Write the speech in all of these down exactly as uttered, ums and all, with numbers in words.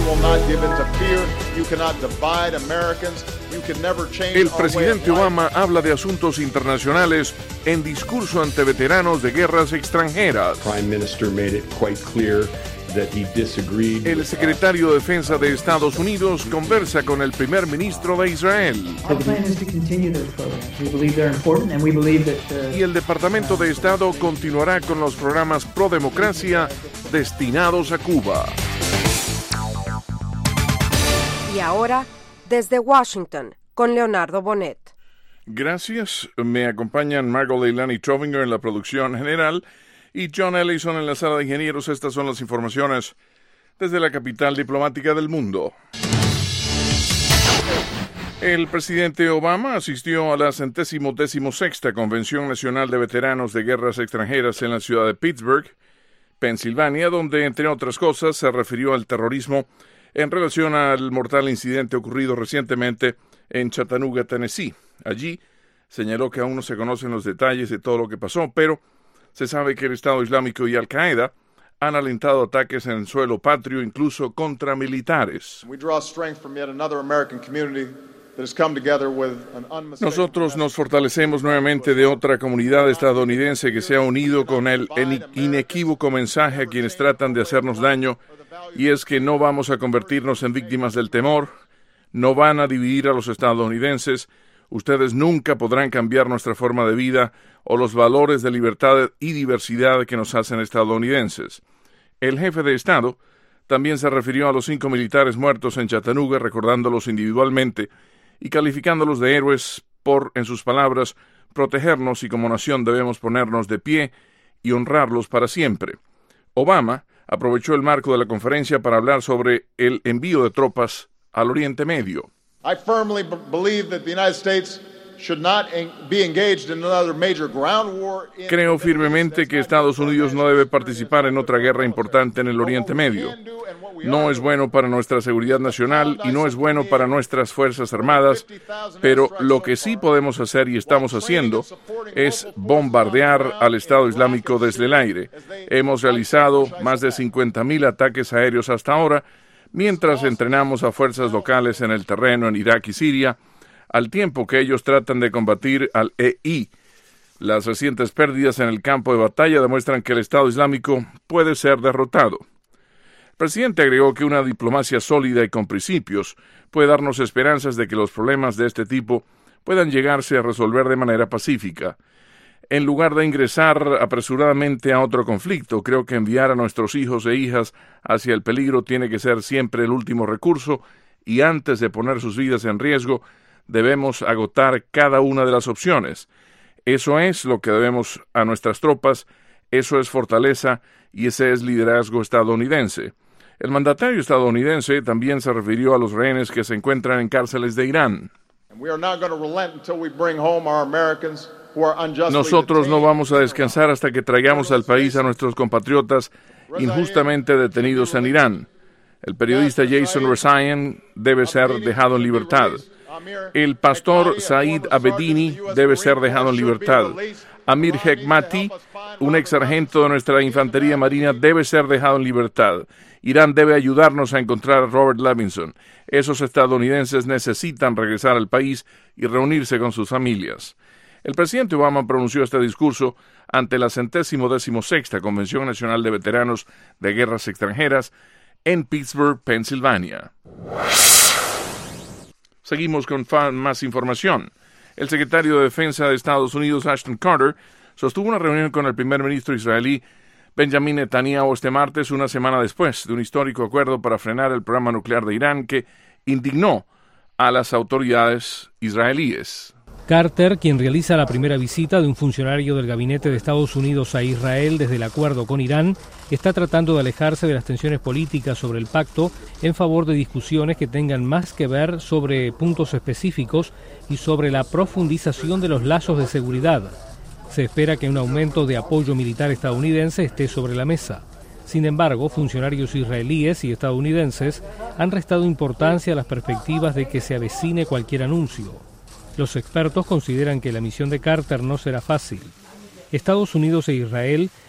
El presidente Obama habla de asuntos internacionales en discurso ante veteranos de guerras extranjeras. El secretario de Defensa de Estados Unidos conversa con el primer ministro de Israel. Y el Departamento de Estado continuará con los programas pro democracia destinados a Cuba. Y ahora, desde Washington, con Leonardo Bonet. Gracias. Me acompañan Margot Leilani Trovinger en la producción general y John Ellison en la sala de ingenieros. Estas son las informaciones desde la capital diplomática del mundo. El presidente Obama asistió a la centésimo decimosexta Convención Nacional de Veteranos de Guerras Extranjeras en la ciudad de Pittsburgh, Pensilvania, donde, entre otras cosas, se refirió al terrorismo en relación al mortal incidente ocurrido recientemente en Chattanooga, Tennessee. Allí señaló que aún no se conocen los detalles de todo lo que pasó, pero se sabe que el Estado Islámico y Al-Qaeda han alentado ataques en suelo patrio, incluso contra militares. Nosotros nos fortalecemos nuevamente de otra comunidad estadounidense que se ha unido con el inequívoco mensaje a quienes tratan de hacernos daño, y es que no vamos a convertirnos en víctimas del temor, no van a dividir a los estadounidenses. Ustedes nunca podrán cambiar nuestra forma de vida o los valores de libertad y diversidad que nos hacen estadounidenses. El jefe de Estado también se refirió a los cinco militares muertos en Chattanooga, recordándolos individualmente y calificándolos de héroes por, en sus palabras, protegernos, y como nación debemos ponernos de pie y honrarlos para siempre. Obama aprovechó el marco de la conferencia para hablar sobre el envío de tropas al Oriente Medio. I firmly believe that the United States should not be engaged in another major ground war. Creo firmemente que Estados Unidos no debe participar en otra guerra importante en el Oriente Medio. No es bueno para nuestra seguridad nacional y no es bueno para nuestras Fuerzas Armadas, pero lo que sí podemos hacer y estamos haciendo es bombardear al Estado Islámico desde el aire. Hemos realizado más de cincuenta mil ataques aéreos hasta ahora, mientras entrenamos a fuerzas locales en el terreno en Irak y Siria, al tiempo que ellos tratan de combatir al E I. Las recientes pérdidas en el campo de batalla demuestran que el Estado Islámico puede ser derrotado. El presidente agregó que una diplomacia sólida y con principios puede darnos esperanzas de que los problemas de este tipo puedan llegarse a resolver de manera pacífica. En lugar de ingresar apresuradamente a otro conflicto, creo que enviar a nuestros hijos e hijas hacia el peligro tiene que ser siempre el último recurso, y antes de poner sus vidas en riesgo, debemos agotar cada una de las opciones. Eso es lo que debemos a nuestras tropas, eso es fortaleza y ese es liderazgo estadounidense. El mandatario estadounidense también se refirió a los rehenes que se encuentran en cárceles de Irán. Nosotros no vamos a descansar hasta que traigamos al país a nuestros compatriotas injustamente detenidos en Irán. El periodista Jason Rezaian debe ser dejado en libertad. El pastor Said Abedini debe ser dejado en libertad. Amir Hekmati, un ex sargento de nuestra infantería marina, debe ser dejado en libertad. Irán debe ayudarnos a encontrar a Robert Levinson. Esos estadounidenses necesitan regresar al país y reunirse con sus familias. El presidente Obama pronunció este discurso ante la centésimo decimosexta Convención Nacional de Veteranos de Guerras Extranjeras en Pittsburgh, Pensilvania. Seguimos con más información. El secretario de Defensa de Estados Unidos, Ashton Carter, sostuvo una reunión con el primer ministro israelí Benjamin Netanyahu este martes, una semana después de un histórico acuerdo para frenar el programa nuclear de Irán que indignó a las autoridades israelíes. Carter, quien realiza la primera visita de un funcionario del gabinete de Estados Unidos a Israel desde el acuerdo con Irán, está tratando de alejarse de las tensiones políticas sobre el pacto en favor de discusiones que tengan más que ver sobre puntos específicos y sobre la profundización de los lazos de seguridad. Se espera que un aumento de apoyo militar estadounidense esté sobre la mesa. Sin embargo, funcionarios israelíes y estadounidenses han restado importancia a las perspectivas de que se avecine cualquier anuncio. Los expertos consideran que la misión de Carter no será fácil. Estados Unidos e Israel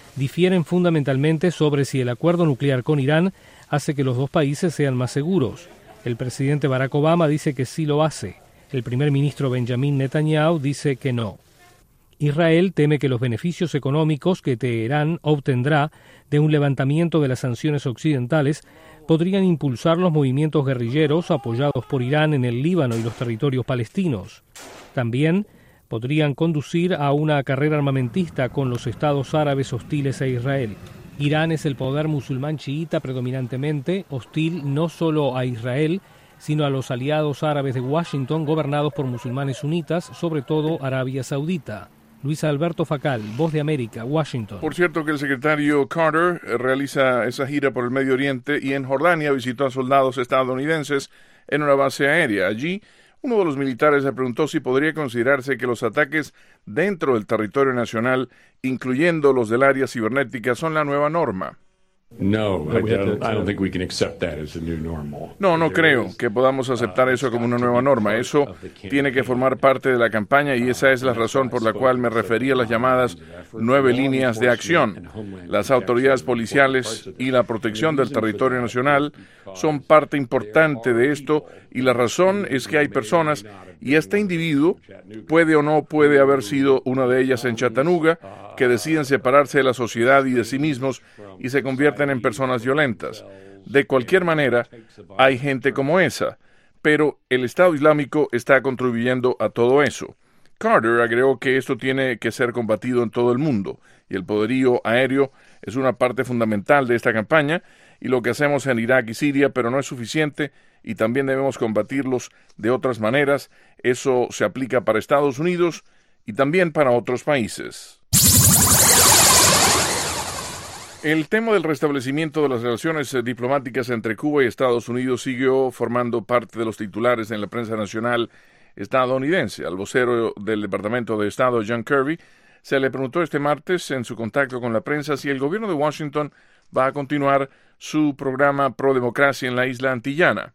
difieren fundamentalmente sobre si el acuerdo nuclear con Irán hace que los dos países sean más seguros. El presidente Barack Obama dice que sí lo hace. El primer ministro Benjamin Netanyahu dice que no. Israel teme que los beneficios económicos que Teherán obtendrá de un levantamiento de las sanciones occidentales podrían impulsar los movimientos guerrilleros apoyados por Irán en el Líbano y los territorios palestinos. También podrían conducir a una carrera armamentista con los estados árabes hostiles a Israel. Irán es el poder musulmán chiita predominantemente, hostil no solo a Israel, sino a los aliados árabes de Washington gobernados por musulmanes sunitas, sobre todo Arabia Saudita. Luis Alberto Facal, Voz de América, Washington. Por cierto que el secretario Carter realiza esa gira por el Medio Oriente y en Jordania visitó a soldados estadounidenses en una base aérea. Allí, uno de los militares le preguntó si podría considerarse que los ataques dentro del territorio nacional, incluyendo los del área cibernética, son la nueva norma. No, I don't, I don't think we can accept that as the new normal. No, no creo que podamos aceptar eso como una nueva norma. Eso tiene que formar parte de la campaña y esa es la razón por la cual me referí a las llamadas nueve líneas de acción. Las autoridades policiales y la protección del territorio nacional son parte importante de esto y la razón es que hay personas y este individuo puede o no puede haber sido una de ellas en Chattanooga que deciden separarse de la sociedad y de sí mismos y se convierten en personas violentas. De cualquier manera, hay gente como esa, pero el Estado Islámico está contribuyendo a todo eso. Carter agregó que esto tiene que ser combatido en todo el mundo y el poderío aéreo es una parte fundamental de esta campaña y lo que hacemos en Irak y Siria, pero no es suficiente y también debemos combatirlos de otras maneras. Eso se aplica para Estados Unidos y también para otros países. El tema del restablecimiento de las relaciones diplomáticas entre Cuba y Estados Unidos siguió formando parte de los titulares en la prensa nacional estadounidense. Al vocero del Departamento de Estado, John Kirby, se le preguntó este martes en su contacto con la prensa si el gobierno de Washington va a continuar su programa pro democracia en la isla antillana.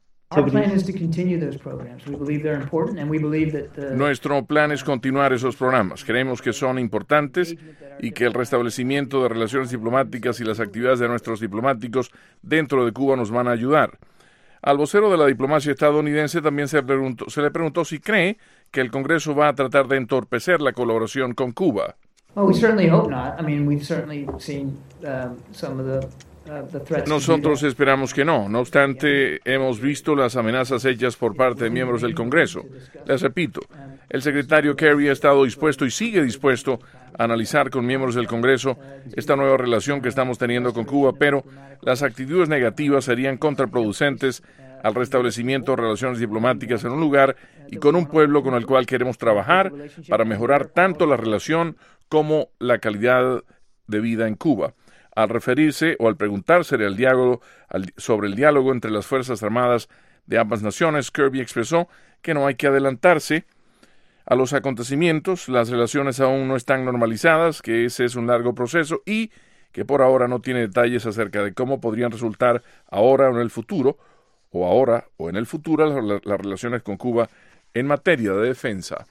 Nuestro plan es continuar esos programas. Creemos que son importantes y que el restablecimiento de relaciones diplomáticas y las actividades de nuestros diplomáticos dentro de Cuba nos van a ayudar. Al vocero de la diplomacia estadounidense también se, preguntó, se le preguntó si cree que el Congreso va a tratar de entorpecer la colaboración con Cuba. Well, we certainly hope not. I mean, we've certainly seen um, some of the Nosotros esperamos que no. No obstante, hemos visto las amenazas hechas por parte de miembros del Congreso. Les repito, el secretario Kerry ha estado dispuesto y sigue dispuesto a analizar con miembros del Congreso esta nueva relación que estamos teniendo con Cuba, pero las actitudes negativas serían contraproducentes al restablecimiento de relaciones diplomáticas en un lugar y con un pueblo con el cual queremos trabajar para mejorar tanto la relación como la calidad de vida en Cuba. Al referirse o al preguntarse al diálogo, al, sobre el diálogo entre las Fuerzas Armadas de ambas naciones, Kirby expresó que no hay que adelantarse a los acontecimientos, las relaciones aún no están normalizadas, que ese es un largo proceso y que por ahora no tiene detalles acerca de cómo podrían resultar ahora o en el futuro, o ahora o en el futuro, las, las relaciones con Cuba en materia de defensa.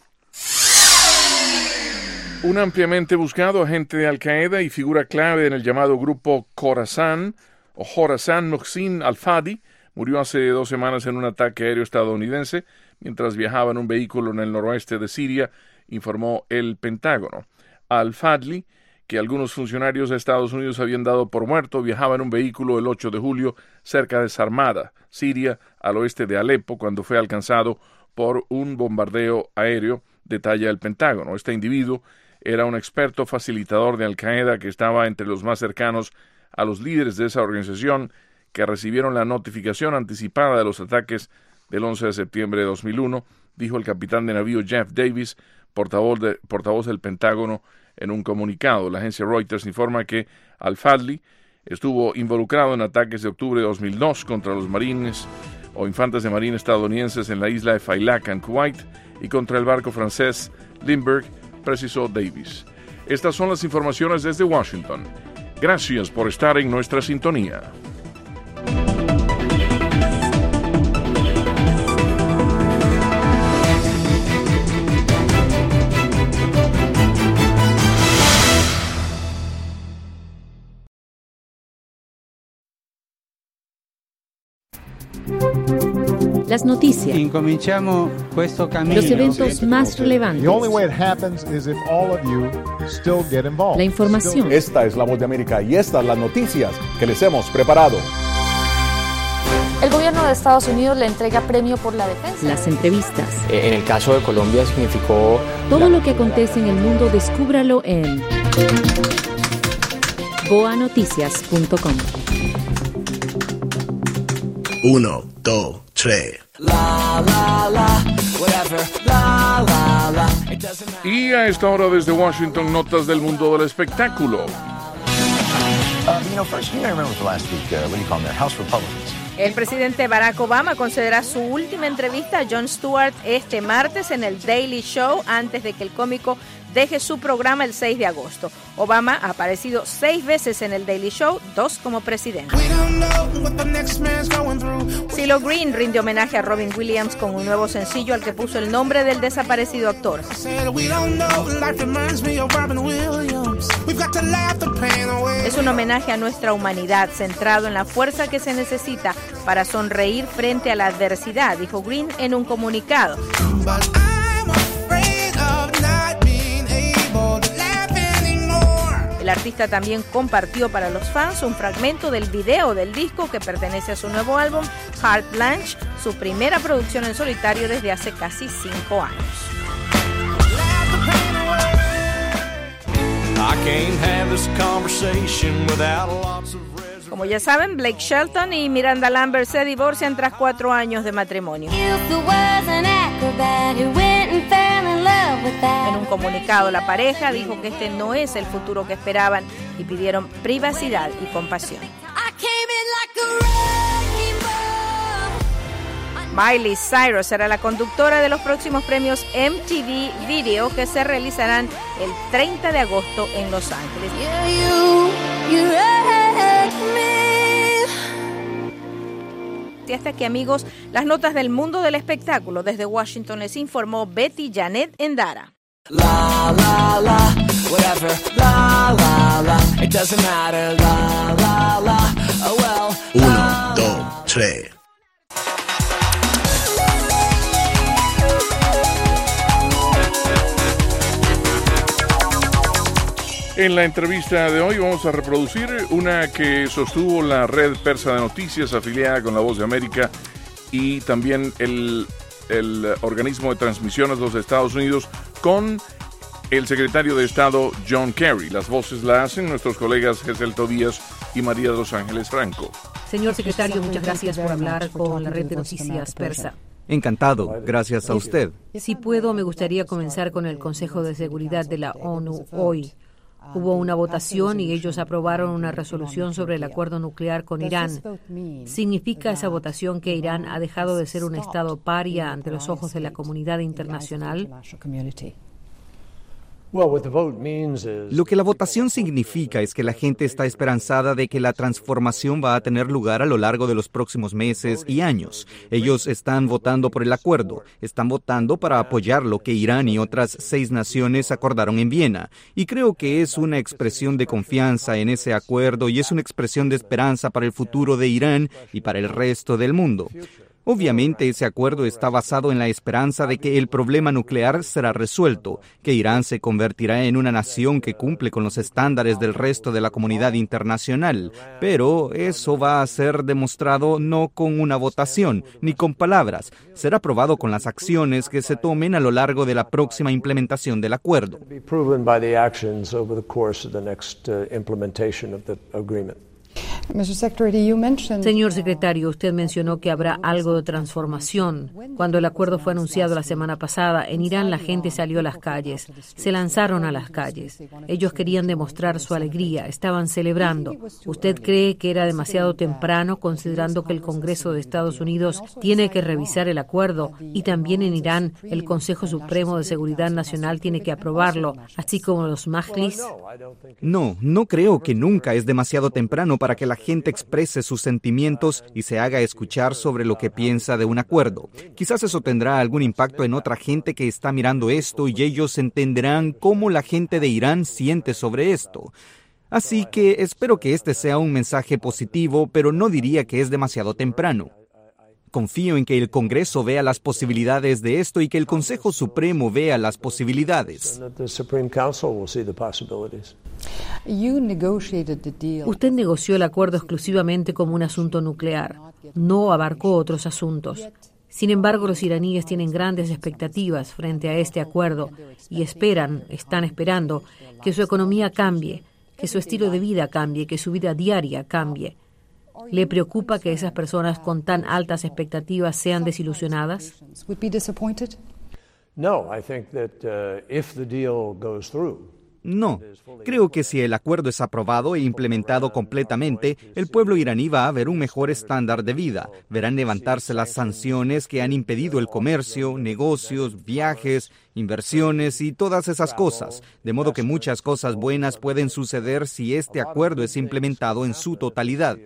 Un ampliamente buscado agente de Al-Qaeda y figura clave en el llamado grupo Khorasan, o Khorasan Mohsin Al-Fadi, murió hace dos semanas en un ataque aéreo estadounidense mientras viajaba en un vehículo en el noroeste de Siria, informó el Pentágono. Al-Fadli, que algunos funcionarios de Estados Unidos habían dado por muerto, viajaba en un vehículo el ocho de julio cerca de Sarmada, Siria, al oeste de Alepo, cuando fue alcanzado por un bombardeo aéreo, detalla el Pentágono. Este individuo era un experto facilitador de Al-Qaeda que estaba entre los más cercanos a los líderes de esa organización que recibieron la notificación anticipada de los ataques del once de septiembre de dos mil uno, dijo el capitán de navío Jeff Davis, portavoz, de, portavoz del Pentágono, en un comunicado. La agencia Reuters informa que Al-Fadli estuvo involucrado en ataques de octubre de dos mil dos contra los marines o infantes de marina estadounidenses en la isla de Failaq, en Kuwait, y contra el barco francés Lindbergh, precisó Davis. Estas son las informaciones desde Washington. Gracias por estar en nuestra sintonía. Las noticias. Incominciamo questo cammino. Los eventos más relevantes. The only way it happens is if all of you still get involved. La información. Esta es La Voz de América y estas las noticias que les hemos preparado. El gobierno de Estados Unidos le entrega premio por la defensa. Las entrevistas. En el caso de Colombia significó... Todo lo que acontece en el mundo, descúbralo en boa noticias punto com. Uno, dos, tres. Y a esta hora desde Washington, notas del mundo del espectáculo. El presidente Barack Obama concederá su última entrevista a Jon Stewart este martes en el Daily Show antes de que el cómico deje su programa el seis de agosto. Obama ha aparecido seis veces en el Daily Show, dos como presidente. CeeLo Green rinde homenaje a Robin Williams con un nuevo sencillo al que puso el nombre del desaparecido actor. Es un homenaje a nuestra humanidad, centrado en la fuerza que se necesita para sonreír frente a la adversidad, dijo Green en un comunicado. El artista también compartió para los fans un fragmento del video del disco que pertenece a su nuevo álbum, Carte Blanche, su primera producción en solitario desde hace casi cinco años. Como ya saben, Blake Shelton y Miranda Lambert se divorcian tras cuatro años de matrimonio. En un comunicado, la pareja dijo que este no es el futuro que esperaban y pidieron privacidad y compasión. Miley Cyrus será la conductora de los próximos premios M T V Video que se realizarán el treinta de agosto en Los Ángeles. Y hasta aquí, amigos, las notas del mundo del espectáculo. Desde Washington les informó Betty Janet Endara. La, la, la, whatever, la, la, la, it doesn't matter, la, la, la, oh well. Uno, dos, tres. En la entrevista de hoy vamos a reproducir una que sostuvo la red persa de noticias afiliada con La Voz de América y también el, el organismo de transmisiones de los Estados Unidos con el secretario de Estado John Kerry. Las voces la hacen nuestros colegas Gesel Tobías y María de los Ángeles Franco. Señor secretario, muchas gracias por hablar con la red de noticias persa. Encantado, gracias a usted. Si puedo, me gustaría comenzar con el Consejo de Seguridad de la ONU hoy. Hubo una votación y ellos aprobaron una resolución sobre el acuerdo nuclear con Irán. ¿Significa esa votación que Irán ha dejado de ser un Estado paria ante los ojos de la comunidad internacional? Lo que la votación significa es que la gente está esperanzada de que la transformación va a tener lugar a lo largo de los próximos meses y años. Ellos están votando por el acuerdo, están votando para apoyar lo que Irán y otras seis naciones acordaron en Viena. Y creo que es una expresión de confianza en ese acuerdo y es una expresión de esperanza para el futuro de Irán y para el resto del mundo. Obviamente, ese acuerdo está basado en la esperanza de que el problema nuclear será resuelto, que Irán se convertirá en una nación que cumple con los estándares del resto de la comunidad internacional. Pero eso va a ser demostrado no con una votación, ni con palabras. Será probado con las acciones que se tomen a lo largo de la próxima implementación del acuerdo. Señor secretario, usted mencionó que habrá algo de transformación. Cuando el acuerdo fue anunciado la semana pasada, en Irán la gente salió a las calles, se lanzaron a las calles. Ellos querían demostrar su alegría, estaban celebrando. ¿Usted cree que era demasiado temprano, considerando que el Congreso de Estados Unidos tiene que revisar el acuerdo y también en Irán el Consejo Supremo de Seguridad Nacional tiene que aprobarlo, así como los majlis? No, no creo que nunca es demasiado temprano para que la gente exprese sus sentimientos y se haga escuchar sobre lo que piensa de un acuerdo. Quizás eso tendrá algún impacto en otra gente que está mirando esto y ellos entenderán cómo la gente de Irán siente sobre esto. Así que espero que este sea un mensaje positivo, pero no diría que es demasiado temprano. Confío en que el Congreso vea las posibilidades de esto y que el Consejo Supremo vea las posibilidades. Usted negoció el acuerdo exclusivamente como un asunto nuclear. No abarcó otros asuntos. Sin embargo, los iraníes tienen grandes expectativas frente a este acuerdo y esperan, están esperando, que su economía cambie, que su estilo de vida cambie, que su vida diaria cambie. ¿Le preocupa que esas personas con tan altas expectativas sean desilusionadas? No. Creo que si el acuerdo es aprobado e implementado completamente, el pueblo iraní va a ver un mejor estándar de vida. Verán levantarse las sanciones que han impedido el comercio, negocios, viajes, inversiones y todas esas cosas. De modo que muchas cosas buenas pueden suceder si este acuerdo es implementado en su totalidad.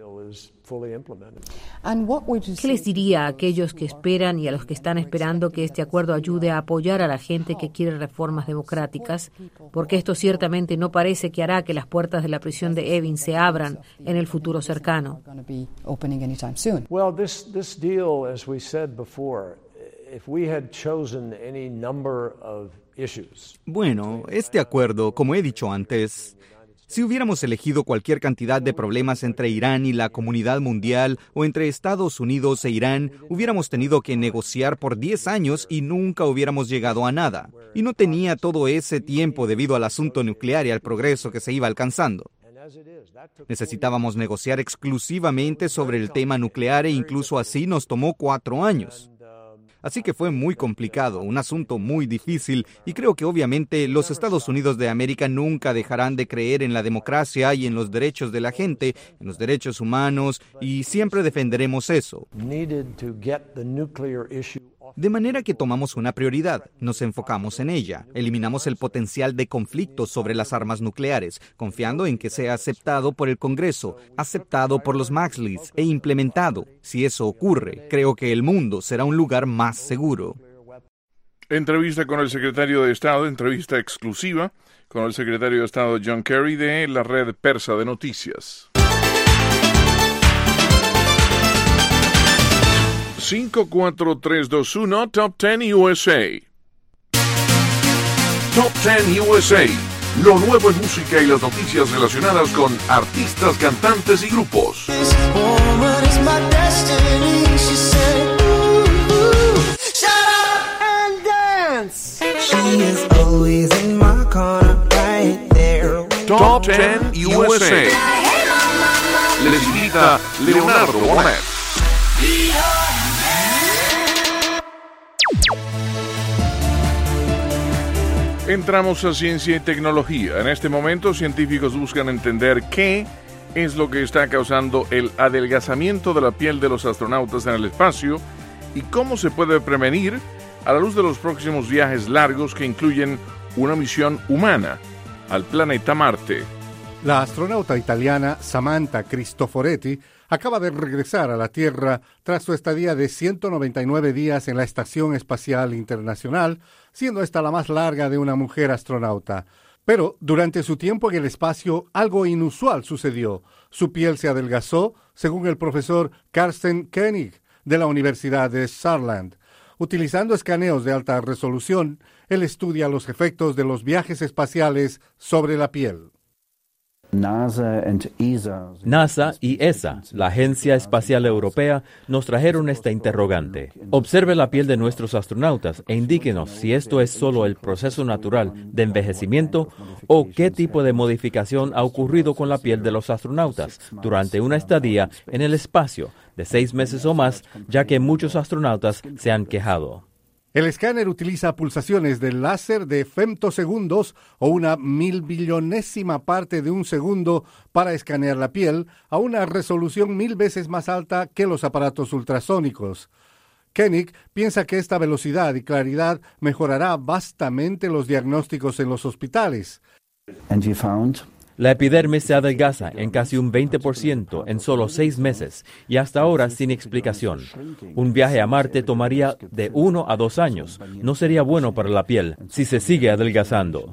¿Qué les diría a aquellos que esperan y a los que están esperando que este acuerdo ayude a apoyar a la gente que quiere reformas democráticas? Porque esto ciertamente no parece que hará que las puertas de la prisión de Evin se abran en el futuro cercano. Well, this this deal, as we said before, if we had chosen any number of issues. Bueno, este acuerdo, como he dicho antes, si hubiéramos elegido cualquier cantidad de problemas entre Irán y la comunidad mundial o entre Estados Unidos e Irán, hubiéramos tenido que negociar por diez años y nunca hubiéramos llegado a nada. Y no tenía todo ese tiempo debido al asunto nuclear y al progreso que se iba alcanzando. Necesitábamos negociar exclusivamente sobre el tema nuclear e incluso así nos tomó cuatro años. Así que fue muy complicado, un asunto muy difícil, y creo que obviamente los Estados Unidos de América nunca dejarán de creer en la democracia y en los derechos de la gente, en los derechos humanos, y siempre defenderemos eso. De manera que tomamos una prioridad, nos enfocamos en ella, eliminamos el potencial de conflicto sobre las armas nucleares, confiando en que sea aceptado por el Congreso, aceptado por los Maxleys e implementado. Si eso ocurre, creo que el mundo será un lugar más seguro. Entrevista con el secretario de Estado, entrevista exclusiva con el secretario de Estado John Kerry de la red persa de noticias. cinco, cuatro, tres, dos, uno, Top diez U S A. Top diez U S A. Lo nuevo en música y las noticias relacionadas con artistas, cantantes y grupos. Top diez U S A. Les invita Leonardo Bonet. Entramos a ciencia y tecnología. En este momento, científicos buscan entender qué es lo que está causando el adelgazamiento de la piel de los astronautas en el espacio y cómo se puede prevenir a la luz de los próximos viajes largos que incluyen una misión humana al planeta Marte. La astronauta italiana Samantha Cristoforetti acaba de regresar a la Tierra tras su estadía de ciento noventa y nueve días en la Estación Espacial Internacional, siendo esta la más larga de una mujer astronauta. Pero durante su tiempo en el espacio, algo inusual sucedió. Su piel se adelgazó, según el profesor Carsten Koenig de la Universidad de Saarland. Utilizando escaneos de alta resolución, él estudia los efectos de los viajes espaciales sobre la piel. NASA y E S A, la Agencia Espacial Europea, nos trajeron esta interrogante. Observe la piel de nuestros astronautas e indíquenos si esto es solo el proceso natural de envejecimiento o qué tipo de modificación ha ocurrido con la piel de los astronautas durante una estadía en el espacio de seis meses o más, ya que muchos astronautas se han quejado. El escáner utiliza pulsaciones de láser de femtosegundos o una milbillonésima parte de un segundo para escanear la piel a una resolución mil veces más alta que los aparatos ultrasónicos. Koenig piensa que esta velocidad y claridad mejorará vastamente los diagnósticos en los hospitales. And you found... La epidermis se adelgaza en casi un veinte por ciento en solo seis meses y hasta ahora sin explicación. Un viaje a Marte tomaría de uno a dos años. No sería bueno para la piel si se sigue adelgazando.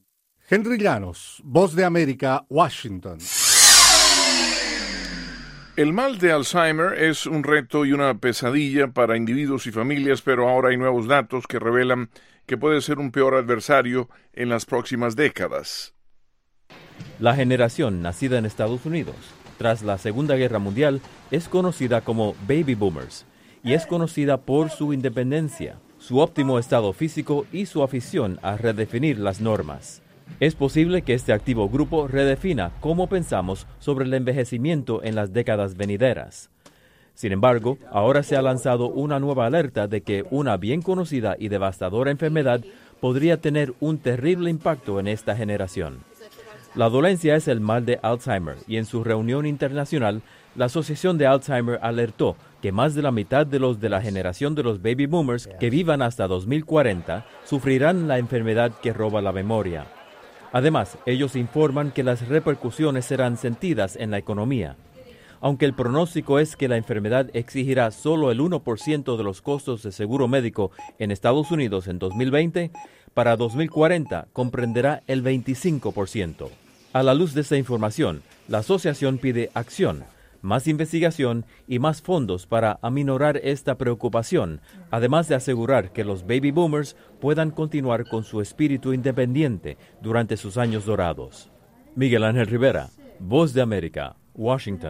Henry Llanos, Voz de América, Washington. El mal de Alzheimer es un reto y una pesadilla para individuos y familias, pero ahora hay nuevos datos que revelan que puede ser un peor adversario en las próximas décadas. La generación nacida en Estados Unidos tras la Segunda Guerra Mundial es conocida como Baby Boomers y es conocida por su independencia, su óptimo estado físico y su afición a redefinir las normas. Es posible que este activo grupo redefina cómo pensamos sobre el envejecimiento en las décadas venideras. Sin embargo, ahora se ha lanzado una nueva alerta de que una bien conocida y devastadora enfermedad podría tener un terrible impacto en esta generación. La dolencia es el mal de Alzheimer y en su reunión internacional, la Asociación de Alzheimer alertó que más de la mitad de los de la generación de los baby boomers que vivan hasta dos mil cuarenta sufrirán la enfermedad que roba la memoria. Además, ellos informan que las repercusiones serán sentidas en la economía. Aunque el pronóstico es que la enfermedad exigirá solo el uno por ciento de los costos de seguro médico en Estados Unidos en dos mil veinte, para dos mil cuarenta comprenderá el veinticinco por ciento. A la luz de esta información, la asociación pide acción, más investigación y más fondos para aminorar esta preocupación, además de asegurar que los baby boomers puedan continuar con su espíritu independiente durante sus años dorados. Miguel Ángel Rivera, Voz de América, Washington.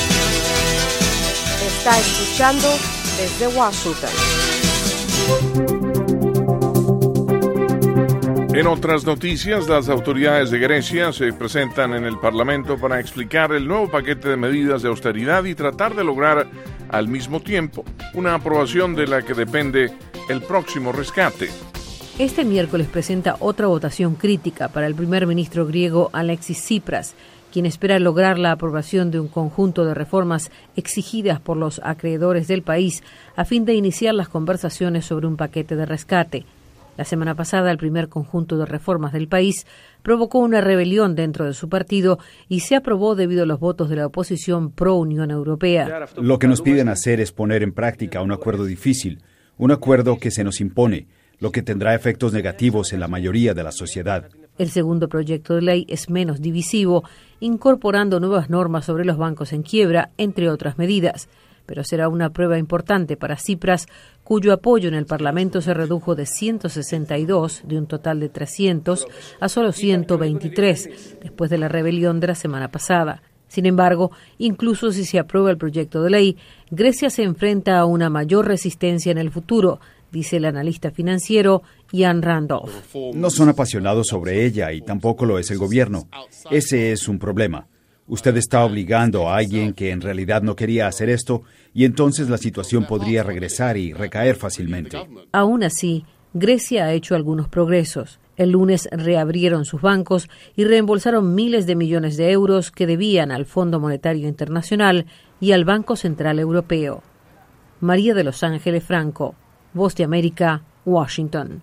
Está escuchando desde Washington. En otras noticias, las autoridades de Grecia se presentan en el Parlamento para explicar el nuevo paquete de medidas de austeridad y tratar de lograr al mismo tiempo una aprobación de la que depende el próximo rescate. Este miércoles presenta otra votación crítica para el primer ministro griego Alexis Tsipras, quien espera lograr la aprobación de un conjunto de reformas exigidas por los acreedores del país a fin de iniciar las conversaciones sobre un paquete de rescate. La semana pasada, el primer conjunto de reformas del país provocó una rebelión dentro de su partido y se aprobó debido a los votos de la oposición pro-Unión Europea. Lo que nos piden hacer es poner en práctica un acuerdo difícil, un acuerdo que se nos impone, lo que tendrá efectos negativos en la mayoría de la sociedad. El segundo proyecto de ley es menos divisivo, incorporando nuevas normas sobre los bancos en quiebra, entre otras medidas. Pero será una prueba importante para Tsipras, cuyo apoyo en el Parlamento se redujo de ciento sesenta y dos, de un total de trescientos, a solo ciento veintitrés, después de la rebelión de la semana pasada. Sin embargo, incluso si se aprueba el proyecto de ley, Grecia se enfrenta a una mayor resistencia en el futuro, dice el analista financiero Ian Randolph. No son apasionados sobre ella y tampoco lo es el gobierno. Ese es un problema. Usted está obligando a alguien que en realidad no quería hacer esto y entonces la situación podría regresar y recaer fácilmente. Aún así, Grecia ha hecho algunos progresos. El lunes reabrieron sus bancos y reembolsaron miles de millones de euros que debían al Fondo Monetario Internacional y al Banco Central Europeo. María de Los Ángeles Franco, Voz de América, Washington.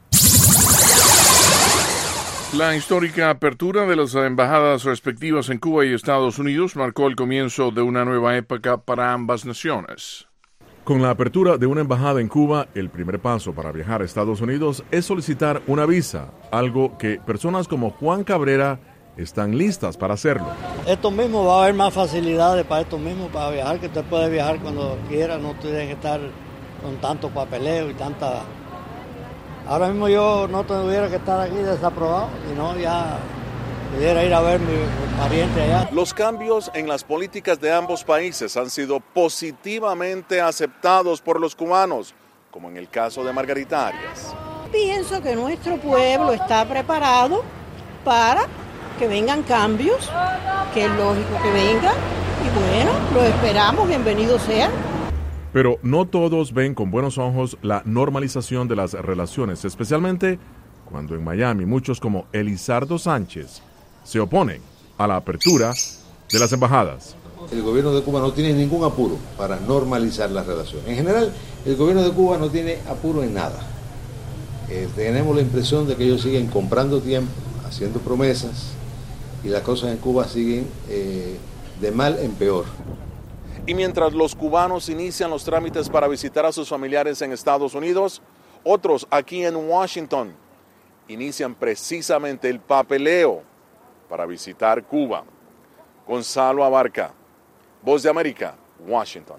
La histórica apertura de las embajadas respectivas en Cuba y Estados Unidos marcó el comienzo de una nueva época para ambas naciones. Con la apertura de una embajada en Cuba, el primer paso para viajar a Estados Unidos es solicitar una visa, algo que personas como Juan Cabrera están listas para hacerlo. Esto mismo va a haber más facilidades para esto mismo, para viajar, que usted puede viajar cuando quiera, no tiene que estar con tanto papeleo y tanta... Ahora mismo yo no tuviera que estar aquí desaprobado, sino ya pudiera ir a ver a mi pariente allá. Los cambios en las políticas de ambos países han sido positivamente aceptados por los cubanos, como en el caso de Margarita Arias. Pienso que nuestro pueblo está preparado para que vengan cambios, que es lógico que vengan, y bueno, lo esperamos, bienvenidos sean. Pero no todos ven con buenos ojos la normalización de las relaciones, especialmente cuando en Miami muchos como Elizardo Sánchez se oponen a la apertura de las embajadas. El gobierno de Cuba no tiene ningún apuro para normalizar las relaciones. En general, el gobierno de Cuba no tiene apuro en nada. Eh, tenemos la impresión de que ellos siguen comprando tiempo, haciendo promesas, y las cosas en Cuba siguen eh, de mal en peor. Y mientras los cubanos inician los trámites para visitar a sus familiares en Estados Unidos, otros aquí en Washington inician precisamente el papeleo para visitar Cuba. Gonzalo Abarca, Voz de América, Washington.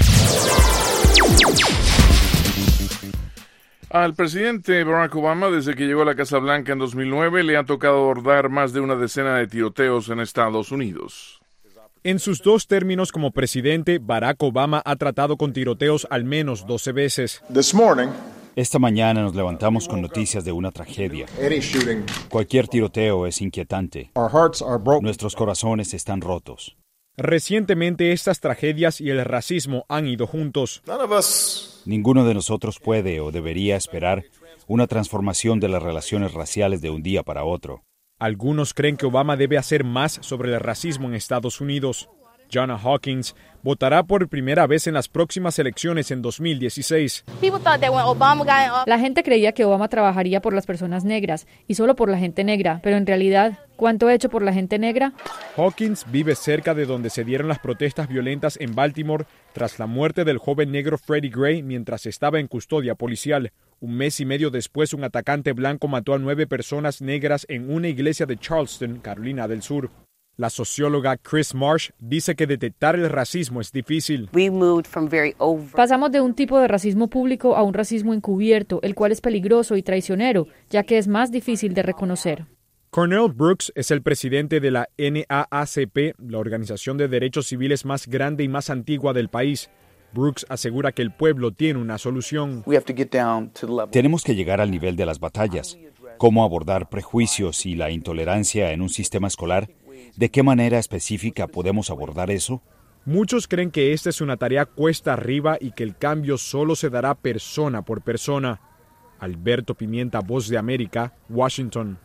Al presidente Barack Obama, desde que llegó a la Casa Blanca en dos mil nueve, le ha tocado abordar más de una decena de tiroteos en Estados Unidos. En sus dos términos como presidente, Barack Obama ha tratado con tiroteos al menos doce veces. This morning, Esta mañana nos levantamos con noticias de una tragedia. Cualquier tiroteo es inquietante. Nuestros corazones están rotos. Recientemente estas tragedias y el racismo han ido juntos. Ninguno de nosotros puede o debería esperar una transformación de las relaciones raciales de un día para otro. Algunos creen que Obama debe hacer más sobre el racismo en Estados Unidos. Jana Hawkins votará por primera vez en las próximas elecciones en dos mil dieciséis. La gente creía que Obama trabajaría por las personas negras y solo por la gente negra, pero en realidad, ¿cuánto ha hecho por la gente negra? Hawkins vive cerca de donde se dieron las protestas violentas en Baltimore tras la muerte del joven negro Freddie Gray mientras estaba en custodia policial. Un mes y medio después, un atacante blanco mató a nueve personas negras en una iglesia de Charleston, Carolina del Sur. La socióloga Chris Marsh dice que detectar el racismo es difícil. Pasamos de un tipo de racismo público a un racismo encubierto, el cual es peligroso y traicionero, ya que es más difícil de reconocer. Cornell Brooks es el presidente de la N double A C P, la organización de derechos civiles más grande y más antigua del país. Brooks asegura que el pueblo tiene una solución. Tenemos que llegar al nivel de las batallas. ¿Cómo abordar prejuicios y la intolerancia en un sistema escolar? ¿De qué manera específica podemos abordar eso? Muchos creen que esta es una tarea cuesta arriba y que el cambio solo se dará persona por persona. Alberto Pimienta, Voz de América, Washington.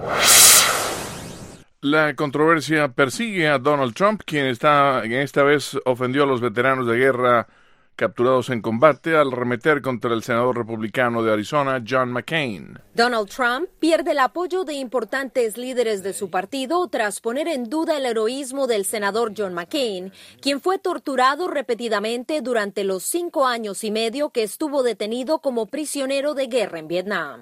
La controversia persigue a Donald Trump, quien está, esta vez ofendió a los veteranos de guerra capturados en combate al arremeter contra el senador republicano de Arizona, John McCain. Donald Trump pierde el apoyo de importantes líderes de su partido tras poner en duda el heroísmo del senador John McCain, quien fue torturado repetidamente durante los cinco años y medio que estuvo detenido como prisionero de guerra en Vietnam.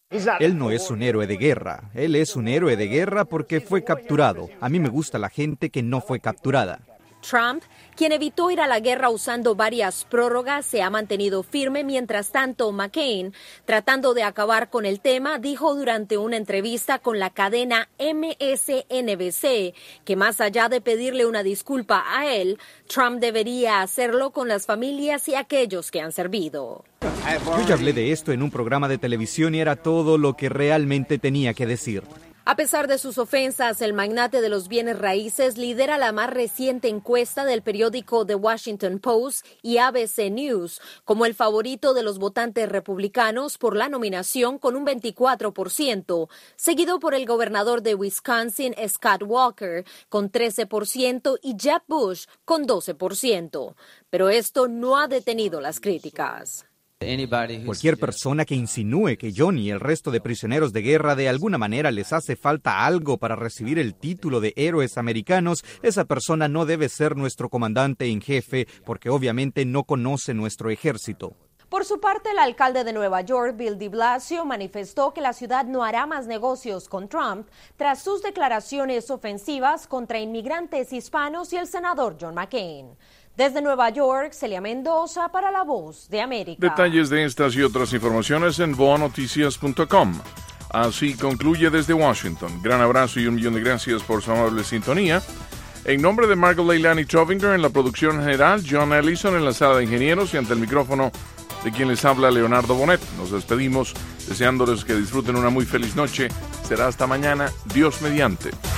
Él no es un héroe de guerra. Él es un héroe de guerra porque fue capturado. A mí me gusta la gente que no fue capturada. Trump, quien evitó ir a la guerra usando varias prórrogas, se ha mantenido firme. Mientras tanto, McCain, tratando de acabar con el tema, dijo durante una entrevista con la cadena M S N B C que más allá de pedirle una disculpa a él, Trump debería hacerlo con las familias y aquellos que han servido. Yo ya hablé de esto en un programa de televisión y era todo lo que realmente tenía que decir. A pesar de sus ofensas, el magnate de los bienes raíces lidera la más reciente encuesta del periódico The Washington Post y A B C News como el favorito de los votantes republicanos por la nominación con un veinticuatro por ciento, seguido por el gobernador de Wisconsin, Scott Walker, con trece por ciento y Jeb Bush con doce por ciento. Pero esto no ha detenido las críticas. Cualquier persona que insinúe que John y el resto de prisioneros de guerra de alguna manera les hace falta algo para recibir el título de héroes americanos, esa persona no debe ser nuestro comandante en jefe porque obviamente no conoce nuestro ejército. Por su parte, el alcalde de Nueva York, Bill de Blasio, manifestó que la ciudad no hará más negocios con Trump tras sus declaraciones ofensivas contra inmigrantes hispanos y el senador John McCain. Desde Nueva York, Celia Mendoza para La Voz de América. Detalles de estas y otras informaciones en boa noticias punto com. Así concluye desde Washington. Gran abrazo y un millón de gracias por su amable sintonía. En nombre de Margot Leilani Trovinger en la producción general, John Ellison en la sala de ingenieros y ante el micrófono de quien les habla Leonardo Bonet. Nos despedimos deseándoles que disfruten una muy feliz noche. Será hasta mañana, Dios mediante.